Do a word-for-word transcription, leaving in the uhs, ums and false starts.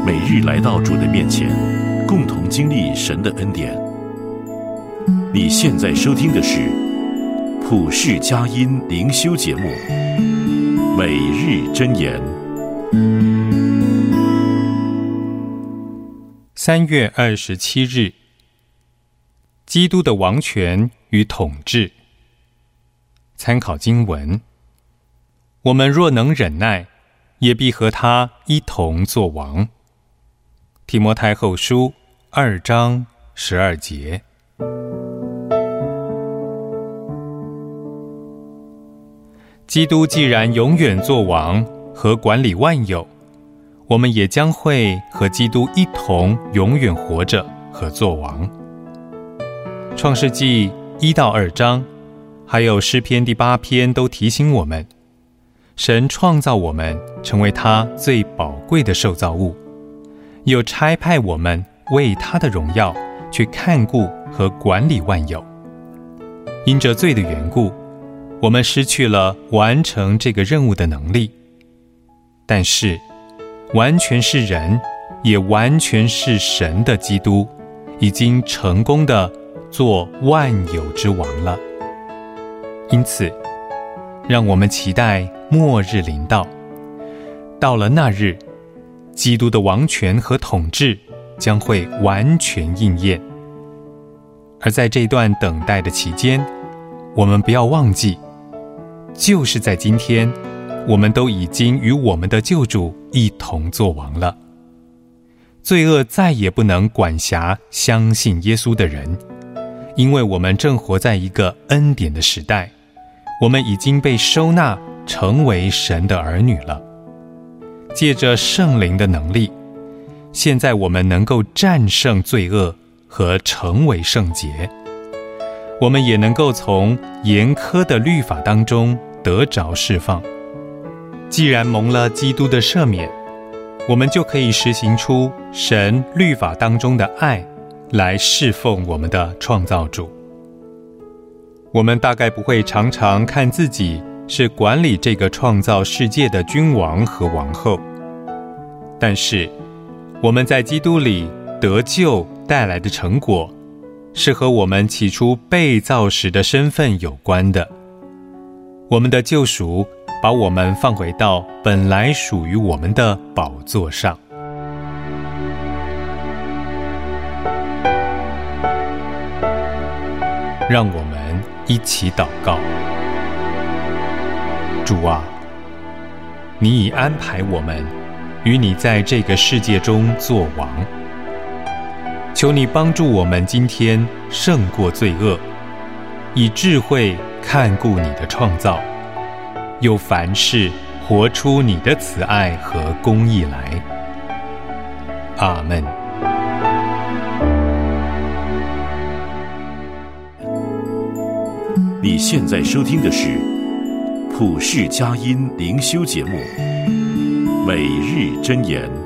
每日来到主的面前，共同经历神的恩典。你现在收听的是普世佳音灵修节目《每日箴言》。 三月二十七日，基督的王权与统治。参考经文：我们若能忍耐，也必和他一同作王。提摩太后书二章十二节。基督既然永远作王和管理万有，我们也将会和基督一同永远活着和作王。创世纪一到二章，还有诗篇第八篇都提醒我们，神创造我们成为他最宝贵的受造物，又差派我们为他的荣耀去看顾和管理万有。因着罪的缘故，我们失去了完成这个任务的能力，但是完全是人也完全是神的基督已经成功地做万有之王了。因此让我们期待末日临到，到了那日，基督的王权和统治将会完全应验。而在这段等待的期间，我们不要忘记，就是在今天，我们都已经与我们的救主一同作王了。罪恶再也不能管辖相信耶稣的人，因为我们正活在一个恩典的时代，我们已经被收纳成为神的儿女了。借着圣灵的能力，现在我们能够战胜罪恶和成为圣洁。我们也能够从严苛的律法当中得着释放。既然蒙了基督的赦免，我们就可以实行出神律法当中的爱，来侍奉我们的创造主。我们大概不会常常看自己是管理这个创造世界的君王和王后，但是我们在基督里得救带来的成果，是和我们起初被造时的身份有关的。我们的救赎把我们放回到本来属于我们的宝座上。让我们一起祷告。主啊，你已安排我们与你在这个世界中作王，求你帮助我们今天胜过罪恶，以智慧看顾你的创造，又凡事活出你的慈爱和公义来。阿们。 你现在收听的是普世佳音灵修节目《每日箴言》。